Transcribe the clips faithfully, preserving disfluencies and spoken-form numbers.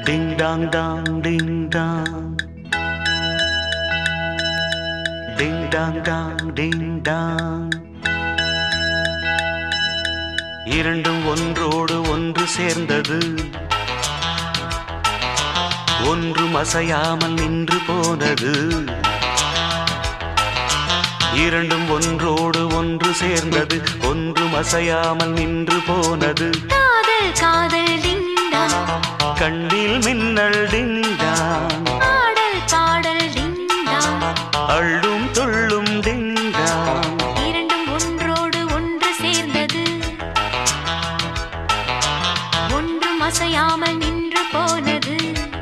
Ding dong dong, ding dong. Ding dong dong, ding dong. இரண்டும் ஒன்றோடு ஒன்று சேர்ந்தது, ஒன்றும் அசையாமல் நின்று போனது. இரண்டும் ஒன்றோடு ஒன்று சேர்ந்தது, ஒன்றும் அசையாமல் நின்று போனது. காதல் காதல் டிண்டா, கண்ணில் மின்னல் டிண்டா, பாடல் பாடல் டிண்டா, அள்ளும் துள்ளும் டிண்டா. இரண்டும் ஒன்றோடு ஒன்று சேர்ந்தது, ஒன்றும் அசையாமல் நின்று போனது.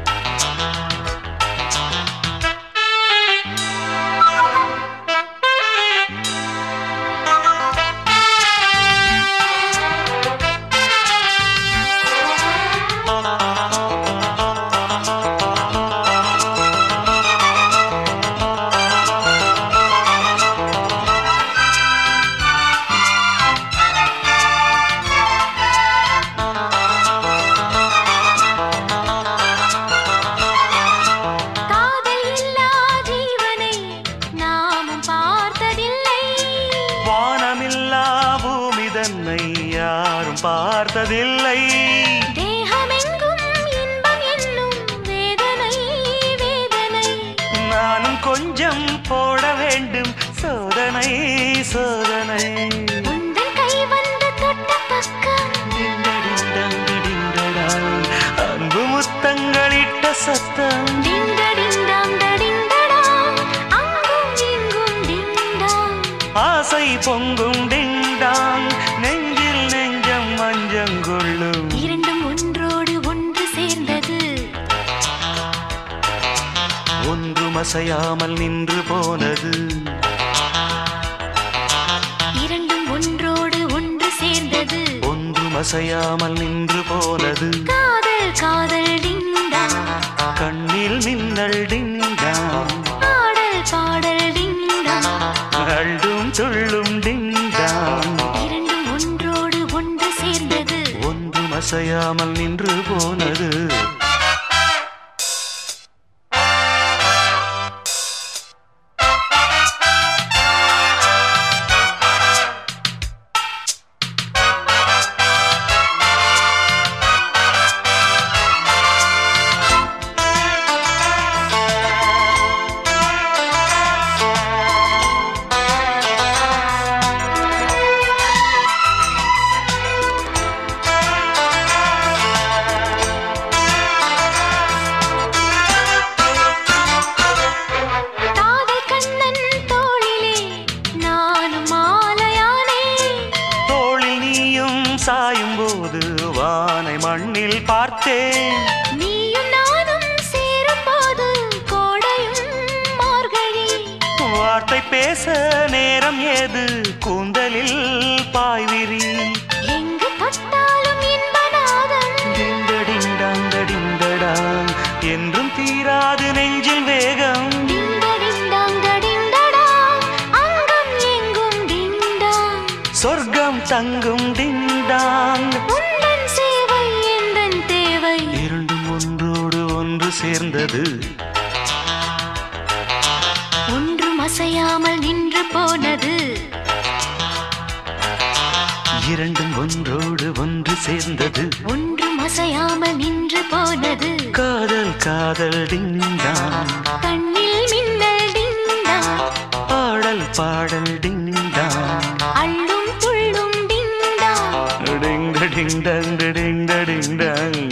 யாரும் பார்த்ததில்லை. தேகமெங்கும் இன்பம் என்னும் வேதனை வேதனை. நானும் கொஞ்சம் போட வேண்டும் சோதனை சோதனை. உந்தன் கை வந்து தொட்ட பக்கம் அன்பு முத்தங்களிட்ட சத்தம். ஆசை பொங்கும் டிண்டாங், நெஞ்சில் நெஞ்சம் மஞ்சங்கொள்ளும். இரண்டும் ஒன்றோடு ஒன்று சேர்ந்தது, ஒன்றும் அசையாமல் நின்று போனது. இரண்டும் ஒன்றோடு ஒன்று சேர்ந்தது, ஒன்றும் அசையாமல் நின்று போனது. காதல் காதல் டிண்டா, கண்ணில் மின்னல் டிண்டா, பாடல் பாடல் டிண்டா, அள்ளும் துள்ளும் டிண்டா. இரண்டும் ஒன்றோடு ஒன்று சேர்ந்தது, ஒன்றும் அசையாமல் நின்று போனது. சாயும் போது வானை மண்ணில் பார்த்தேன், நீயும் நானும் சேரும் போது கோடையும் மார்கழி. வார்த்தை பேச நேரம் ஏது கூந்தலில் பாய்விரி. எங்கு தொட்டாலும் இன்பநாதம் டிண்டடிண்டாங்கடிண்டடா, என்றும் தீராது நெஞ்சில் வேகம். சொர்க்கம் தங்கும் டிண்டாங், உந்தன் சேவை எந்தன் தேவை. இரண்டும் ஒன்றோடு ஒன்று சேர்ந்தது, ஒன்றும் அசையாமல் நின்று போனது. இரண்டும் ஒன்றோடு ஒன்று சேர்ந்தது, ஒன்றும் அசையாமல் நின்று போனது. காதல் காதல் டிண்டாங், கண்ணில் மின்னல் டிண்டாங், பாடல் பாடல் டிண்டாங், அள்ளும் துள்ளும் டிண்டாங். டிங் டிங் டங் டிங் டிங் டங்.